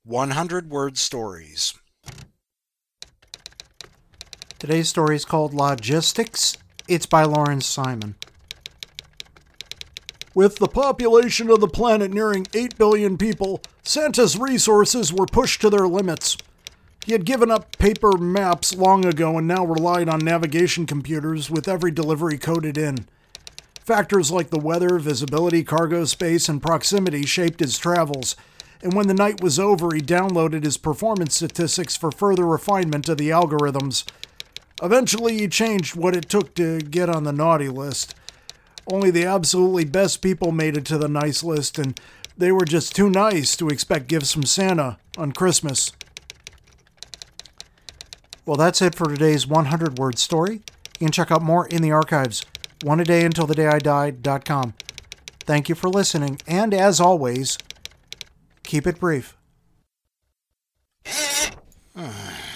100-word stories. Today's story is called Logistics. It's by Lawrence Simon. With the population of the planet nearing 8 billion people, Santa's resources were pushed to their limits. He had given up paper maps long ago and now relied on navigation computers with every delivery coded in. Factors like the weather, visibility, cargo space, and proximity shaped his travels, and when the night was over, he downloaded his performance statistics for further refinement of the algorithms. Eventually, he changed what it took to get on the naughty list. Only the absolutely best people made it to the nice list, and they were just too nice to expect gifts from Santa on Christmas. Well, that's it for today's 100-word story. You can check out more in the archives, oneadayuntilthedayIdie.com. Thank you for listening, and as always, keep it brief.